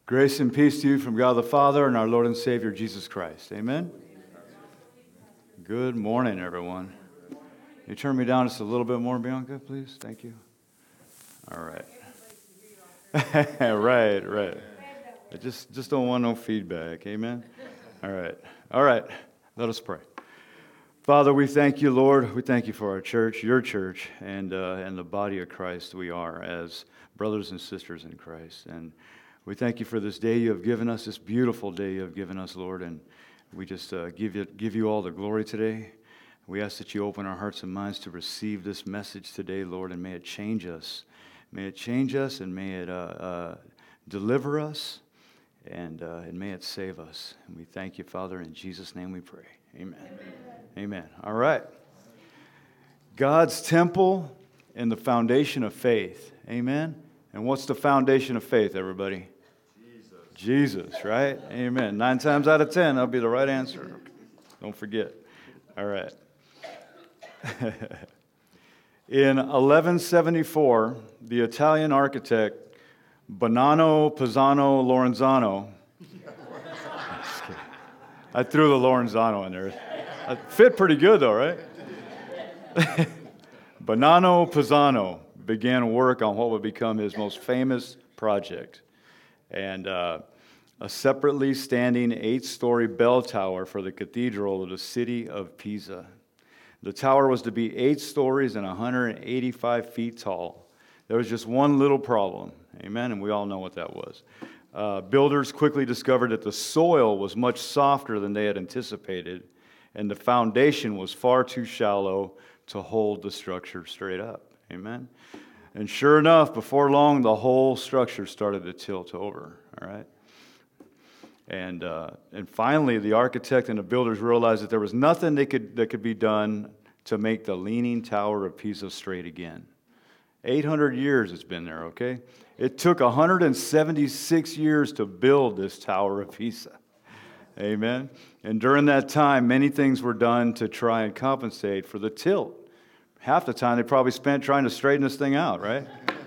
Grace and peace to you from God the Father and our Lord and Savior, Jesus Christ. Amen? Good morning, everyone. Can you turn me down just a little bit more, Bianca, please? Thank you. All right. Right. I just don't want no feedback. Amen? All right. Let us pray. Father, we thank you, Lord. We thank you for our church, your church, and the body of Christ we are as brothers and sisters in Christ. And we thank you for this day you have given us, this beautiful day you have given us, Lord. And we just give you all the glory today. We ask that you open our hearts and minds to receive this message today, Lord, and may it change us. May it change us, and may it deliver us, and may it save us. And we thank you, Father. In Jesus' name we pray. Amen. Amen. All right. God's temple and the foundation of faith. Amen. And what's the foundation of faith, everybody? Jesus, right? Amen. 9 times out of 10, that'll be the right answer. Don't forget. All right. In 1174, the Italian architect Bonanno Pisano Lorenzano, I threw the Lorenzano in there. It fit pretty good though, right? Bonanno Pisano began work on what would become his most famous project, and a separately standing 8-story bell tower for the cathedral of the city of Pisa. The tower was to be 8 stories and 185 feet tall. There was just one little problem, amen, and we all know what that was. Builders quickly discovered that the soil was much softer than they had anticipated, and the foundation was far too shallow to hold the structure straight up, amen. And sure enough, before long, the whole structure started to tilt over, all right? And finally, the architect and the builders realized that there was nothing that could be done to make the leaning tower of Pisa straight again. 800 years it's been there, okay? It took 176 years to build this Tower of Pisa. Amen? And during that time, many things were done to try and compensate for the tilt. Half the time, they probably spent trying to straighten this thing out, right?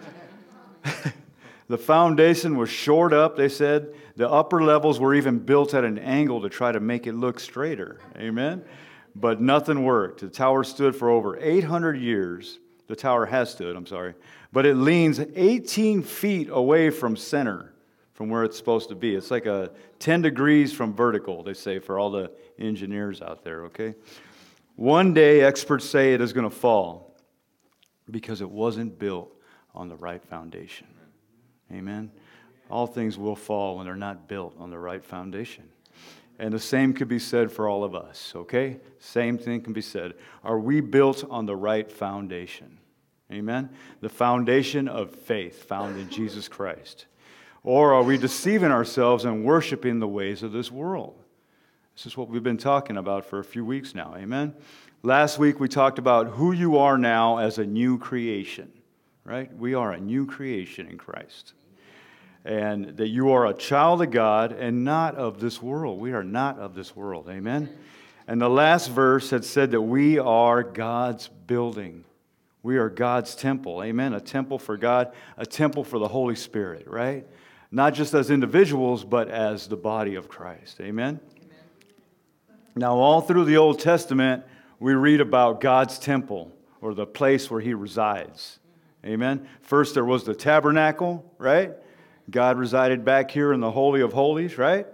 The foundation was shored up, they said. The upper levels were even built at an angle to try to make it look straighter. Amen? But nothing worked. The tower stood for over 800 years. The tower has stood, but it leans 18 feet away from center, from where it's supposed to be. It's like 10 degrees from vertical, they say, for all the engineers out there, okay? One day, experts say it is going to fall because it wasn't built on the right foundation. Amen? All things will fall when they're not built on the right foundation. And the same could be said for all of us, okay? Same thing can be said. Are we built on the right foundation? Amen? The foundation of faith found in Jesus Christ. Or are we deceiving ourselves and worshiping the ways of this world? This is what we've been talking about for a few weeks now, amen? Last week we talked about who you are now as a new creation, right? We are a new creation in Christ. And that you are a child of God and not of this world. We are not of this world, amen? And the last verse had said that we are God's building. We are God's temple, amen? A temple for God, a temple for the Holy Spirit, right? Not just as individuals, but as the body of Christ, amen? Now, all through the Old Testament, we read about God's temple, or the place where He resides, amen? First, there was the tabernacle, right? God resided back here in the Holy of Holies, right?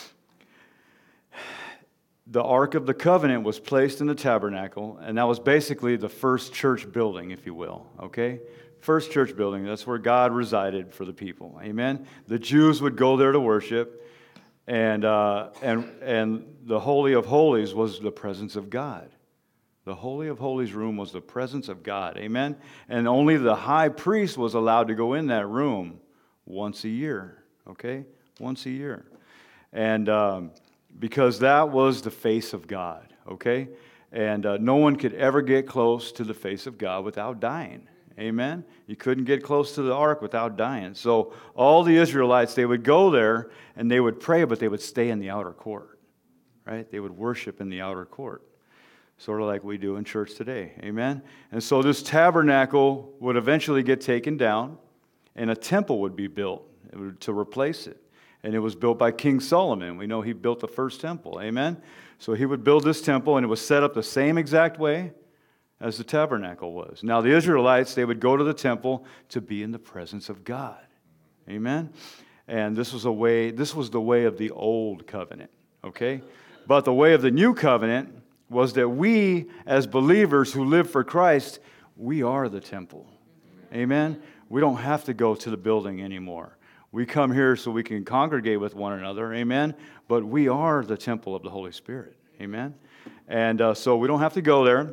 The Ark of the Covenant was placed in the tabernacle, and that was basically the first church building, if you will, okay? First church building, that's where God resided for the people, amen? The Jews would go there to worship, and the Holy of Holies was the presence of God. The Holy of Holies room was the presence of God, amen? And only the high priest was allowed to go in that room once a year, okay? Once a year. And because that was the face of God, okay? And no one could ever get close to the face of God without dying, amen? You couldn't get close to the ark without dying. So all the Israelites, they would go there and they would pray, but they would stay in the outer court, right? They would worship in the outer court, sort of like we do in church today, amen? And so this tabernacle would eventually get taken down, and a temple would be built to replace it. And it was built by King Solomon. We know he built the first temple. Amen? So he would build this temple, and it was set up the same exact way as the tabernacle was. Now, the Israelites, they would go to the temple to be in the presence of God. Amen? And this was the way of the old covenant. Okay? But the way of the new covenant was that we, as believers who live for Christ, we are the temple. Amen? We don't have to go to the building anymore. We come here so we can congregate with one another, amen? But we are the temple of the Holy Spirit, amen? And so we don't have to go there,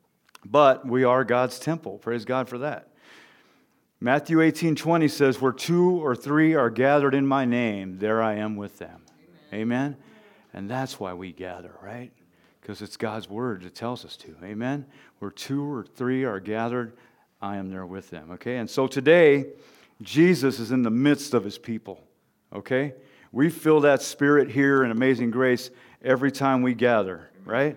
but we are God's temple. Praise God for that. Matthew 18:20 says, where 2 or 3 are gathered in my name, there I am with them. Amen? And that's why we gather, right? Because it's God's word that tells us to, amen? Where 2 or 3 are gathered, I am there with them, okay? And so today, Jesus is in the midst of his people, okay? We feel that spirit here in Amazing Grace every time we gather, right?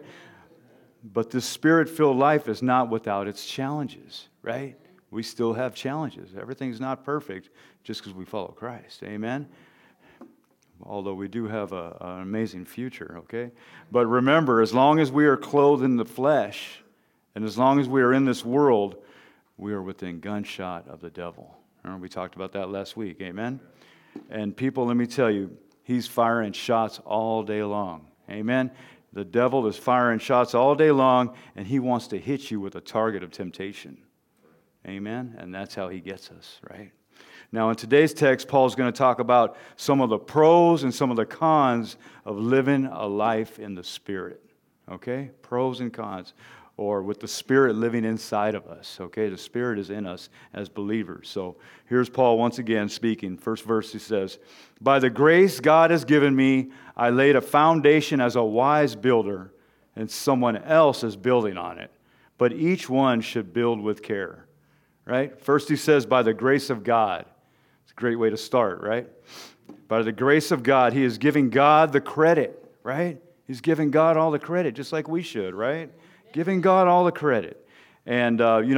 But this spirit-filled life is not without its challenges, right? We still have challenges. Everything's not perfect just because we follow Christ, amen? Although we do have an amazing future, okay? But remember, as long as we are clothed in the flesh, and as long as we are in this world, we are within gunshot of the devil. Remember, we talked about that last week, amen? And people, let me tell you, he's firing shots all day long, amen? The devil is firing shots all day long, and he wants to hit you with a target of temptation, amen? And that's how he gets us, right? Now, in today's text, Paul's going to talk about some of the pros and some of the cons of living a life in the Spirit, okay? Pros and cons. Or with the Spirit living inside of us, okay? The Spirit is in us as believers. So here's Paul once again speaking. First verse, he says, by the grace God has given me, I laid a foundation as a wise builder, and someone else is building on it. But each one should build with care, right? First he says, by the grace of God. It's a great way to start, right? By the grace of God, he is giving God the credit, right? He's giving God all the credit, just like we should, right? Giving God all the credit. And,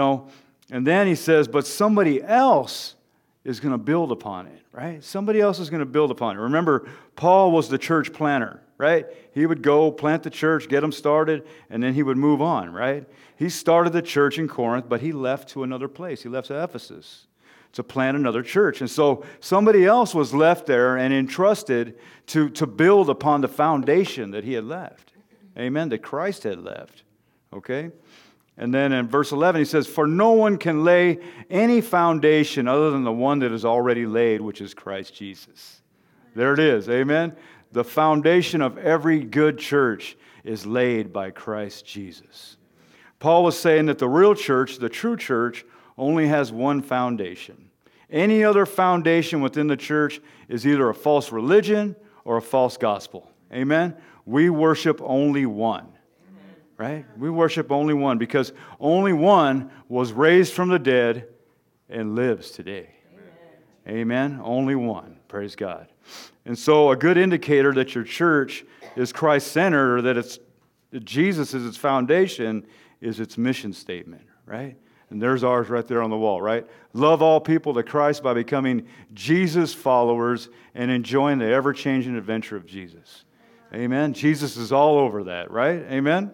and then he says, but somebody else is going to build upon it, right? Somebody else is going to build upon it. Remember, Paul was the church planner, right? He would go plant the church, get them started, and then he would move on, right? He started the church in Corinth, but he left to another place. He left to Ephesus to plant another church. And so somebody else was left there and entrusted to build upon the foundation that he had left. Amen, that Christ had left. Okay? And then in verse 11 he says, for no one can lay any foundation other than the one that is already laid, which is Christ Jesus. There it is. Amen? The foundation of every good church is laid by Christ Jesus. Paul was saying that the real church, the true church, only has one foundation. Any other foundation within the church is either a false religion or a false gospel. Amen? We worship only one. Right? We worship only one because only one was raised from the dead and lives today. Amen? Only one. Praise God. And so a good indicator that your church is Christ-centered or that Jesus is its foundation is its mission statement, right? And there's ours right there on the wall, right? Love all people to Christ by becoming Jesus followers and enjoying the ever-changing adventure of Jesus. Amen? Jesus is all over that, right? Amen?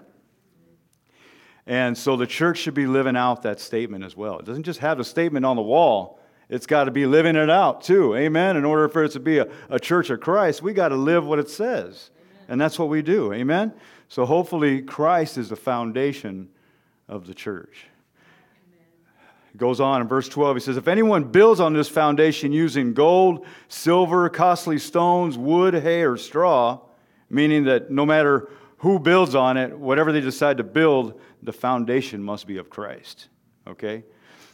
And so the church should be living out that statement as well. It doesn't just have the statement on the wall. It's got to be living it out too. Amen? In order for it to be a church of Christ, we got to live what it says. Amen. And that's what we do. Amen? So hopefully Christ is the foundation of the church. It goes on in verse 12. He says, if anyone builds on this foundation using gold, silver, costly stones, wood, hay, or straw, meaning that no matter who builds on it, whatever they decide to build, the foundation must be of Christ. Okay?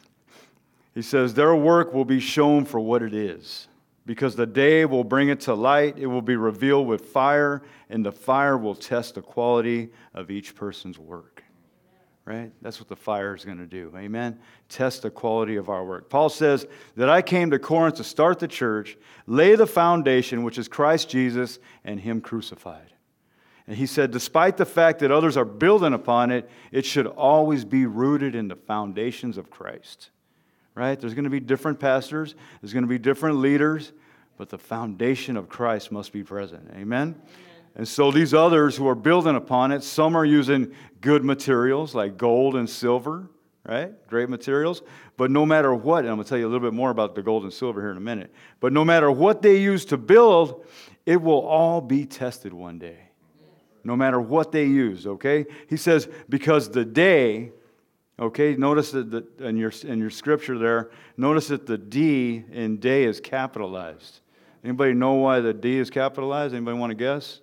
He says, their work will be shown for what it is, because the day will bring it to light. It will be revealed with fire, and the fire will test the quality of each person's work. Right? That's what the fire is going to do. Amen? Test the quality of our work. Paul says that I came to Corinth to start the church, lay the foundation, which is Christ Jesus, and Him crucified. And he said, despite the fact that others are building upon it, it should always be rooted in the foundations of Christ. Right? There's going to be different pastors. There's going to be different leaders. but the foundation of Christ must be present. Amen? And so these others who are building upon it, some are using good materials like gold and silver, right? Great materials. But no matter what, and I'm going to tell you a little bit more about the gold and silver here in a minute, but no matter what they use to build, it will all be tested one day. No matter what they use, okay? He says, because the day, okay, notice that in your scripture there, notice that the D in day is capitalized. Anybody know why the D is capitalized? Anybody want to guess?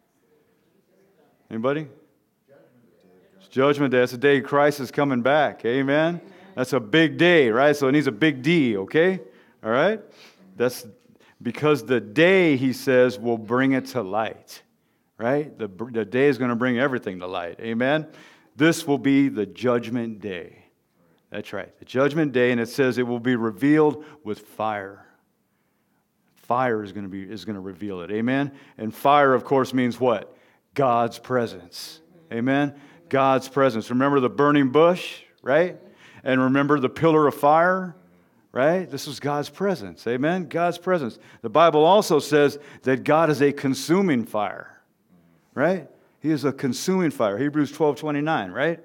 Anybody? It's Judgment Day. That's the day Christ is coming back. Amen? That's a big day, right? So it needs a big D, okay? All right? That's because the day, he says, will bring it to light, right? The day is going to bring everything to light. Amen? This will be the judgment day. That's right. The judgment day, and it says it will be revealed with fire. Fire is going to reveal it. Amen? And fire, of course, means what? God's presence. Amen? God's presence. Remember the burning bush, right? And remember the pillar of fire, right? This was God's presence. Amen? God's presence. The Bible also says that God is a consuming fire, right? He is a consuming fire. Hebrews 12:29, right?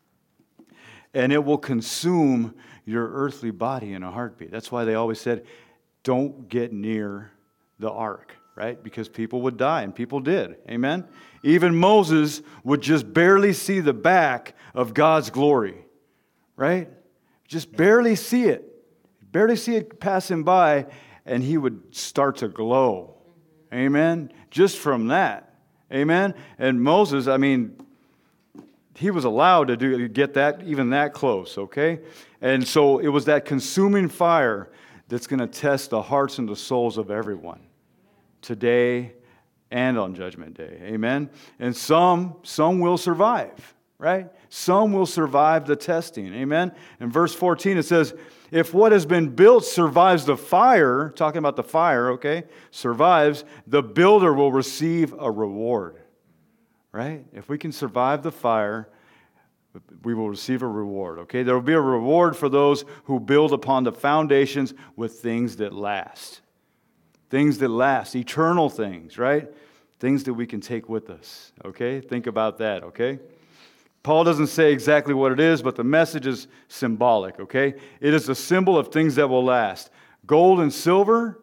And it will consume your earthly body in a heartbeat. That's why they always said, don't get near the ark, right? Because people would die, and people did. Amen? Even Moses would just barely see the back of God's glory, right? Just barely see it. Barely see it passing by, and he would start to glow. Amen? Just from that. Amen? And Moses, I mean, he was allowed to get that, even that close, okay? And so it was that consuming fire that's going to test the hearts and the souls of everyone today and on Judgment Day. Amen? And some will survive, right? Some will survive the testing. Amen? In verse 14 it says, if what has been built survives the fire, talking about the fire, okay, survives, the builder will receive a reward, right? If we can survive the fire, we will receive a reward, okay? There will be a reward for those who build upon the foundations with things that last. Things that last, eternal things, right? Things that we can take with us, okay? Think about that, okay? Paul doesn't say exactly what it is, but the message is symbolic, okay? It is a symbol of things that will last. Gold and silver,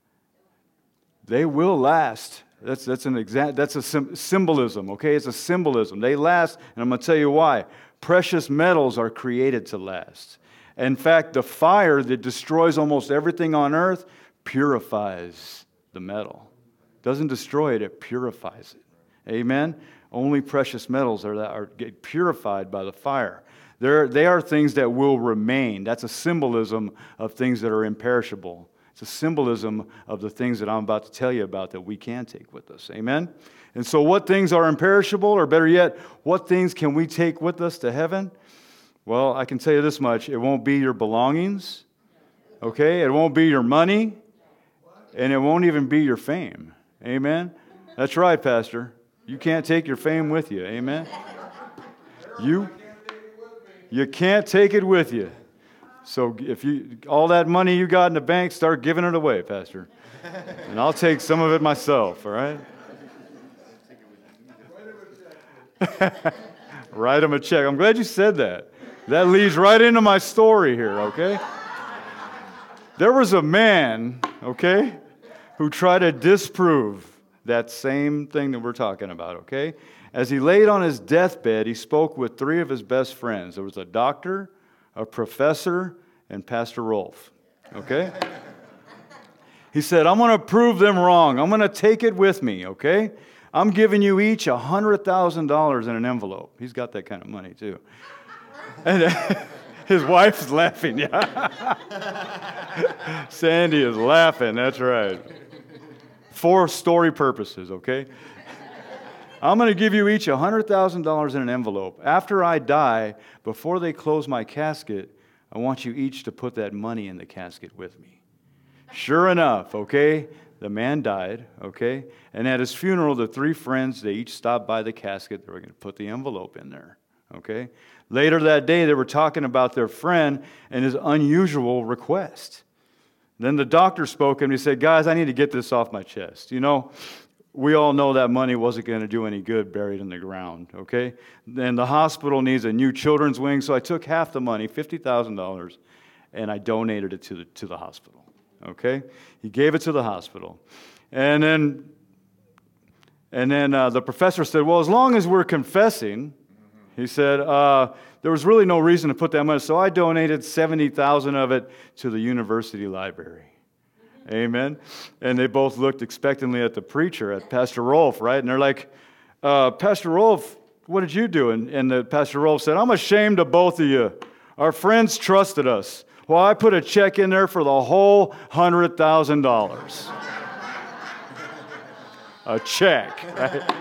they will last. That's a symbolism, okay? It's a symbolism. They last, and I'm going to tell you why. Precious metals are created to last. In fact, the fire that destroys almost everything on earth purifies the metal. Doesn't destroy it, it purifies it. Amen? Only precious metals are get purified by the fire. They are things that will remain. That's a symbolism of things that are imperishable. It's a symbolism of the things that I'm about to tell you about that we can take with us. Amen? And so what things are imperishable, or better yet, what things can we take with us to heaven? Well, I can tell you this much. It won't be your belongings. Okay? It won't be your money. And it won't even be your fame. Amen? That's right, Pastor. You can't take your fame with you. Amen? You can't take it with you. So if all that money you got in the bank, start giving it away, Pastor. And I'll take some of it myself, all right? Write him a check. I'm glad you said that. That leads right into my story here, okay? There was a man, okay, who tried to disprove that same thing that we're talking about, okay? As he laid on his deathbed, he spoke with three of his best friends. There was a doctor, a professor, and Pastor Rolf, okay? He said, I'm going to prove them wrong. I'm going to take it with me, okay? I'm giving you each $100,000 in an envelope. He's got that kind of money, too. And his wife's laughing, yeah. Sandy is laughing, that's right. For story purposes, okay? I'm going to give you each $100,000 in an envelope. After I die, before they close my casket, I want you each to put that money in the casket with me. Sure enough, okay? The man died, okay? And at his funeral, the three friends, they each stopped by the casket. They were going to put the envelope in there, okay? Later that day, they were talking about their friend and his unusual request. Then the doctor spoke and he said, guys, I need to get this off my chest. You know, we all know that money wasn't going to do any good buried in the ground, okay? Then the hospital needs a new children's wing, so I took half the money, $50,000, and I donated it to the hospital, okay? He gave it to the hospital. And then the professor said, well, as long as we're confessing, he said, there was really no reason to put that money, so I donated $70,000 of it to the university library. Amen. And they both looked expectantly at the preacher, at Pastor Rolf, right? And they're like, Pastor Rolf, what did you do? And the Pastor Rolf said, I'm ashamed of both of you. Our friends trusted us. Well, I put a check in there for the whole $100,000. A check, right?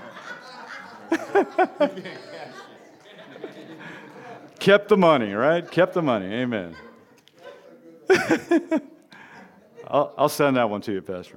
Kept the money, right? Kept the money. Amen. I'll send that one to you, Pastor.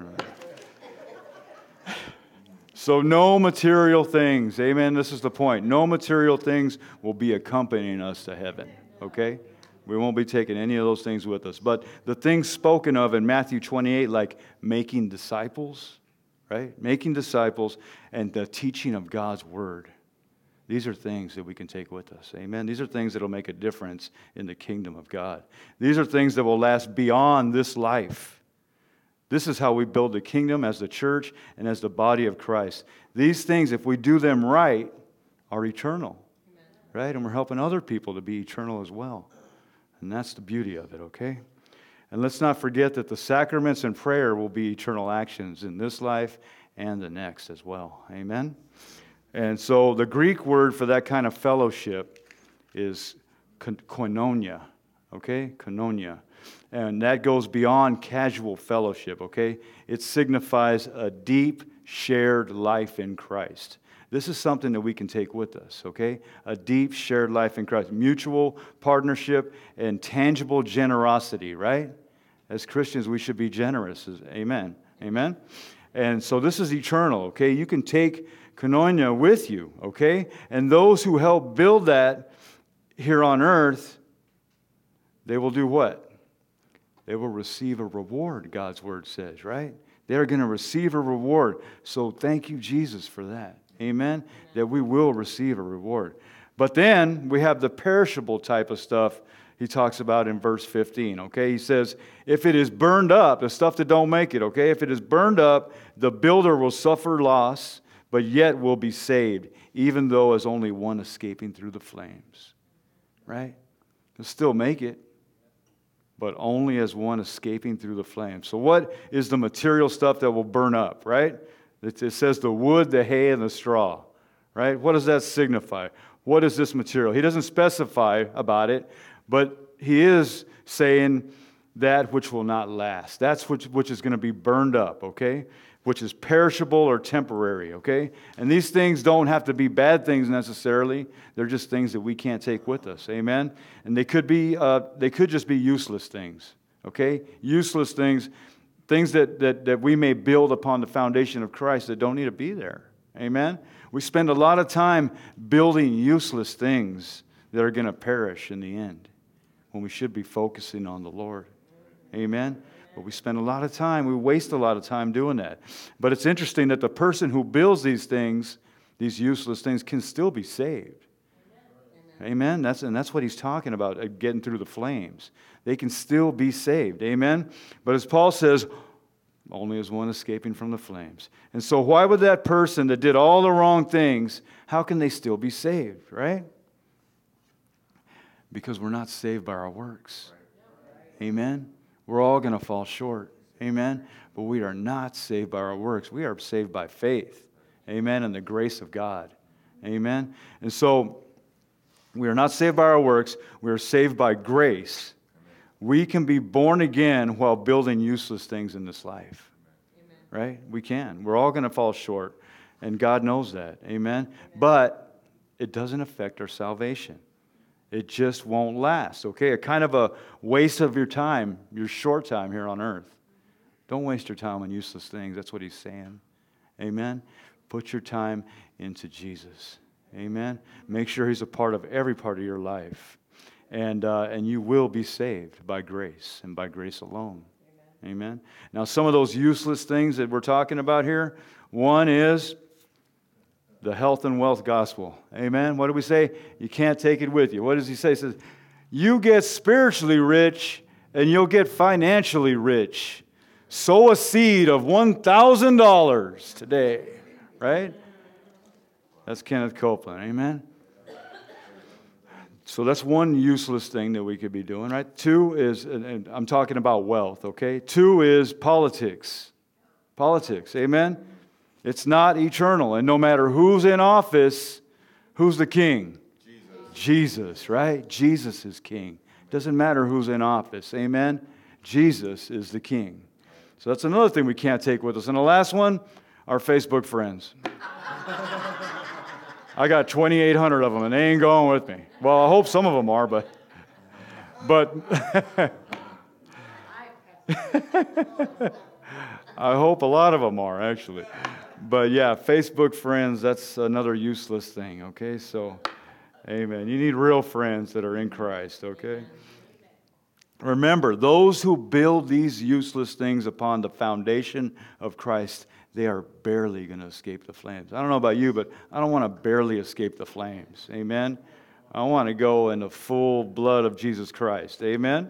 So no material things. Amen. This is the point. No material things will be accompanying us to heaven. Okay? We won't be taking any of those things with us. But the things spoken of in Matthew 28, like making disciples, right? Making disciples and the teaching of God's word. These are things that we can take with us. Amen. These are things that will make a difference in the kingdom of God. These are things that will last beyond this life. This is how we build the kingdom as the church and as the body of Christ. These things, if we do them right, are eternal. Right? And we're helping other people to be eternal as well. And that's the beauty of it, okay? And let's not forget that the sacraments and prayer will be eternal actions in this life and the next as well. Amen? And so the Greek word for that kind of fellowship is koinonia, okay? Koinonia. And that goes beyond casual fellowship, okay? It signifies a deep, shared life in Christ. This is something that we can take with us, okay? A deep, shared life in Christ. Mutual partnership and tangible generosity, right? As Christians, we should be generous. Amen. Amen? And so this is eternal, okay? You can take koinonia with you, okay? And those who help build that here on earth, they will do what? They will receive a reward, God's word says, right? They're going to receive a reward. So thank you, Jesus, for that. Amen? That we will receive a reward. But then we have the perishable type of stuff he talks about in verse 15, okay? He says, if it is burned up, the stuff that don't make it, okay? If it is burned up, the builder will suffer loss, but yet will be saved, even though as only one escaping through the flames. Right? He'll still make it, but only as one escaping through the flames. So what is the material stuff that will burn up, right? It says the wood, the hay, and the straw, right? What does that signify? What is this material? He doesn't specify about it, but he is saying that which will not last. That's which is going to be burned up, okay? Which is perishable or temporary, okay? And these things don't have to be bad things necessarily. They're just things that we can't take with us, amen? And they could just be useless things, okay? Useless things, things that we may build upon the foundation of Christ that don't need to be there, amen? We spend a lot of time building useless things that are going to perish in the end when we should be focusing on the Lord, amen? But we spend a lot of time, we waste a lot of time doing that. But it's interesting that the person who builds these things, these useless things, can still be saved. Amen? That's what he's talking about, getting through the flames. They can still be saved. Amen? But as Paul says, only as one escaping from the flames. And so why would that person that did all the wrong things, how can they still be saved, right? Because we're not saved by our works. Amen? We're all going to fall short. Amen? But we are not saved by our works. We are saved by faith. Amen? And the grace of God. Amen? And so, we are not saved by our works. We are saved by grace. We can be born again while building useless things in this life. Right? We can. We're all going to fall short. And God knows that. Amen? But it doesn't affect our salvation. It just won't last, okay? A kind of a waste of your time, your short time here on earth. Don't waste your time on useless things. That's what he's saying. Amen? Put your time into Jesus. Amen? Make sure he's a part of every part of your life. And you will be saved by grace and by grace alone. Amen. Now, some of those useless things that we're talking about here, one is the health and wealth gospel. Amen. What do we say? You can't take it with you. What does he say? He says, you get spiritually rich and you'll get financially rich. Sow a seed of $1,000 today. Right? That's Kenneth Copeland. Amen. So that's one useless thing that we could be doing, right? Two is, and I'm talking about wealth, okay? Two is politics. Politics, amen? It's not eternal. And no matter who's in office, who's the king? Jesus, right? Jesus is king. Doesn't matter who's in office, amen? Jesus is the king. So that's another thing we can't take with us. And the last one, our Facebook friends. I got 2,800 of them, and they ain't going with me. Well, I hope some of them are, but I hope a lot of them are, actually. But yeah, Facebook friends, that's another useless thing, okay? So, amen. You need real friends that are in Christ, okay? Remember, those who build these useless things upon the foundation of Christ, they are barely going to escape the flames. I don't know about you, but I don't want to barely escape the flames. Amen? I want to go in the full blood of Jesus Christ. Amen?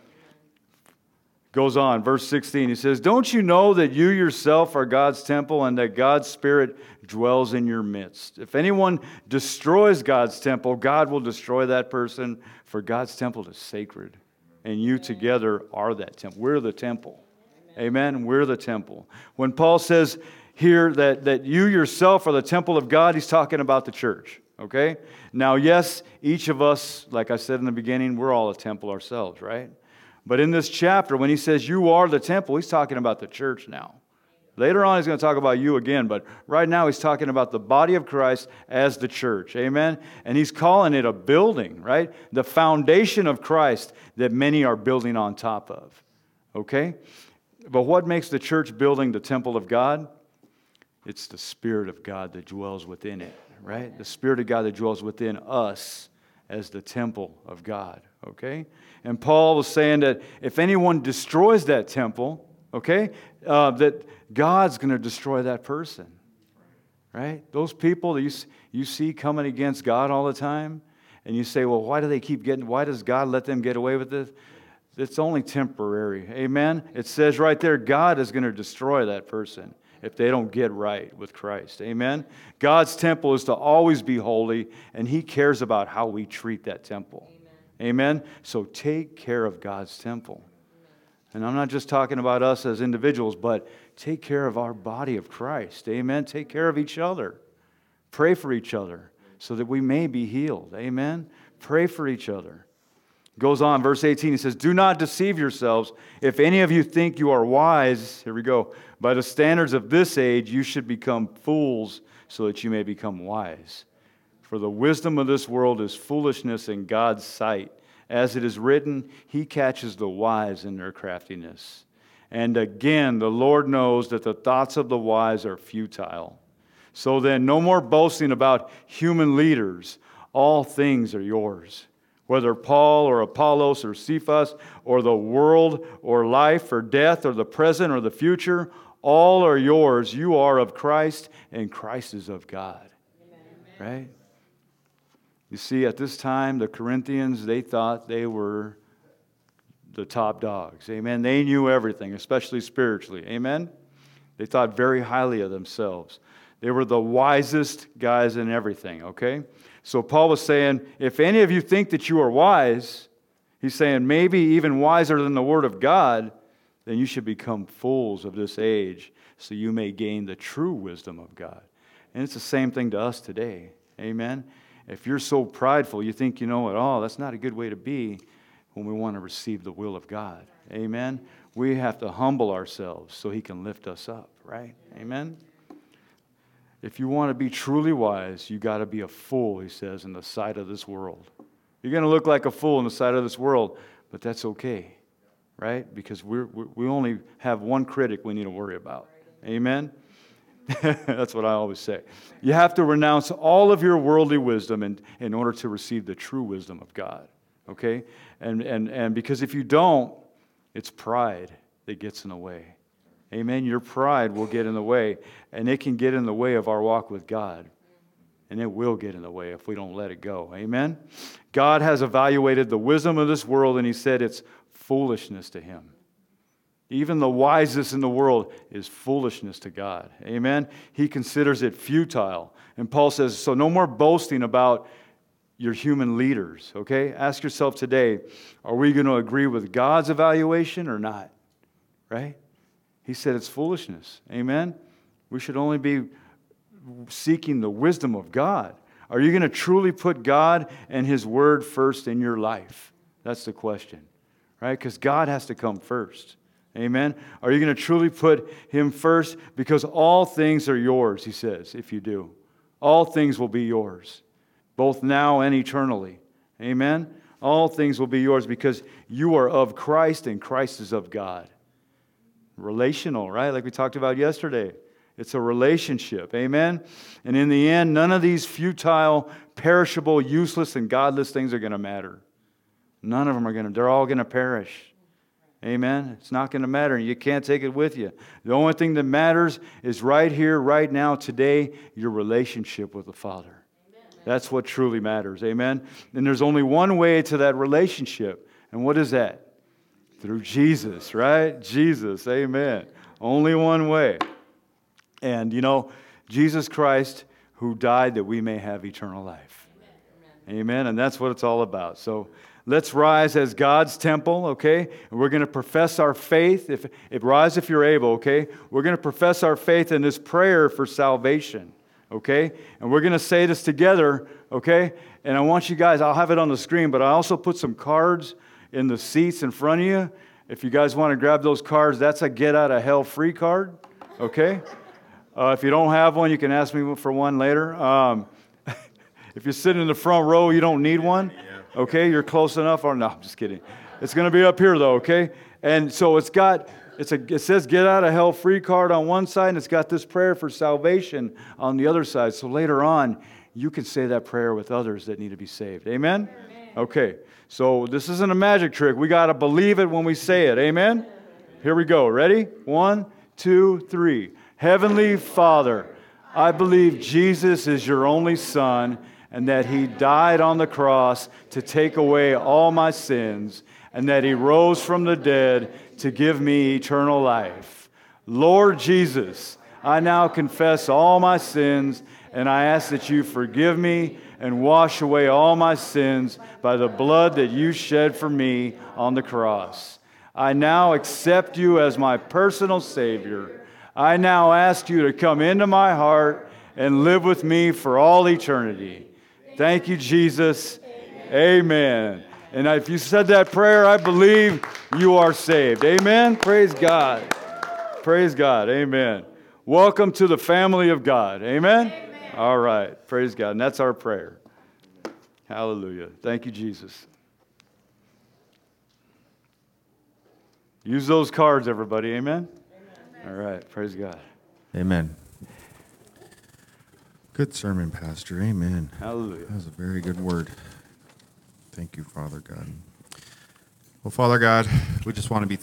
Goes on, verse 16, he says, don't you know that you yourself are God's temple and that God's Spirit dwells in your midst? If anyone destroys God's temple, God will destroy that person, for God's temple is sacred. And you together are that temple. We're the temple. Amen. We're the temple. When Paul says here that you yourself are the temple of God, he's talking about the church. Okay? Now, yes, each of us, like I said in the beginning, we're all a temple ourselves, right? But in this chapter, when he says you are the temple, he's talking about the church now. Later on, he's going to talk about you again, but right now he's talking about the body of Christ as the church. Amen? And he's calling it a building, right? The foundation of Christ that many are building on top of. Okay? But what makes the church building the temple of God? It's the Spirit of God that dwells within it, right? The Spirit of God that dwells within us as the temple of God, okay? And Paul was saying that if anyone destroys that temple, okay, that God's going to destroy that person, right? Those people that you see coming against God all the time, and you say, well, why does God let them get away with this? It's only temporary. Amen? It says right there, God is going to destroy that person if they don't get right with Christ. Amen? God's temple is to always be holy, and He cares about how we treat that temple. Amen? So take care of God's temple. And I'm not just talking about us as individuals, but take care of our body of Christ. Amen? Take care of each other. Pray for each other so that we may be healed. Amen? Pray for each other. Goes on, verse 18, he says, do not deceive yourselves. If any of you think you are wise, here we go, by the standards of this age, you should become fools so that you may become wise. For the wisdom of this world is foolishness in God's sight. As it is written, He catches the wise in their craftiness. And again, the Lord knows that the thoughts of the wise are futile. So then, no more boasting about human leaders. All things are yours. Whether Paul or Apollos or Cephas or the world or life or death or the present or the future, all are yours. You are of Christ and Christ is of God. Amen. Right? You see, at this time, the Corinthians, they thought they were the top dogs. Amen. They knew everything, especially spiritually. Amen. They thought very highly of themselves. They were the wisest guys in everything, okay? So Paul was saying, if any of you think that you are wise, he's saying maybe even wiser than the Word of God, then you should become fools of this age so you may gain the true wisdom of God. And it's the same thing to us today. Amen? If you're so prideful, you think you know it all, that's not a good way to be when we want to receive the will of God. Amen? We have to humble ourselves so He can lift us up, right? Amen? If you want to be truly wise, you got to be a fool, he says, in the sight of this world. You're going to look like a fool in the sight of this world, but that's okay, right? Because we only have one critic we need to worry about. Amen? That's what I always say. You have to renounce all of your worldly wisdom in order to receive the true wisdom of God, okay? And because if you don't, it's pride that gets in the way. Amen. Your pride will get in the way, and it can get in the way of our walk with God. And it will get in the way if we don't let it go. Amen. God has evaluated the wisdom of this world, and he said it's foolishness to him. Even the wisest in the world is foolishness to God. Amen. He considers it futile. And Paul says, so no more boasting about your human leaders. Okay? Ask yourself today, are we going to agree with God's evaluation or not? Right? He said it's foolishness. Amen. We should only be seeking the wisdom of God. Are you going to truly put God and his word first in your life? That's the question. Right? Because God has to come first. Amen. Are you going to truly put him first? Because all things are yours, he says, if you do. All things will be yours, both now and eternally. Amen. All things will be yours because you are of Christ and Christ is of God. Relational, right? Like we talked about yesterday. It's a relationship. Amen. And in the end, none of these futile, perishable, useless, and godless things are going to matter. None of them are going to. They're all going to perish. Amen. It's not going to matter. You can't take it with you. The only thing that matters is right here, right now, today, your relationship with the Father. Amen. That's what truly matters. Amen. And there's only one way to that relationship. And what is that? Through Jesus, right? Jesus. Amen. Only one way. And, Jesus Christ, who died that we may have eternal life. Amen. And that's what it's all about. So let's rise as God's temple, okay? And we're going to profess our faith. Rise if you're able, okay? We're going to profess our faith in this prayer for salvation, okay? And we're going to say this together, okay? And I want you guys, I'll have it on the screen, but I also put some cards in the seats in front of you. If you guys want to grab those cards, that's a get out of hell free card, okay? If you don't have one, you can ask me for one later. If you're sitting in the front row, you don't need one. Okay, you're close enough. Or no, I'm just kidding. It's going to be up here though. Okay, and so it says "Get Out of Hell" free card on one side, and it's got this prayer for salvation on the other side. So later on, you can say that prayer with others that need to be saved. Amen. Okay, so this isn't a magic trick. We got to believe it when we say it. Amen. Here we go. Ready? 1, 2, 3. Heavenly Father, I believe Jesus is your only Son, and that he died on the cross to take away all my sins, and that he rose from the dead to give me eternal life. Lord Jesus, I now confess all my sins, and I ask that you forgive me and wash away all my sins by the blood that you shed for me on the cross. I now accept you as my personal Savior. I now ask you to come into my heart and live with me for all eternity. Thank you, Jesus. Amen. And if you said that prayer, I believe you are saved. Amen. Praise God. Praise God. Amen. Welcome to the family of God. Amen. All right. Praise God. And that's our prayer. Hallelujah. Thank you, Jesus. Use those cards, everybody. Amen. All right. Praise God. Amen. Good sermon, Pastor. Amen. Hallelujah. That was a very good word. Thank you, Father God. Well, Father God, we just want to be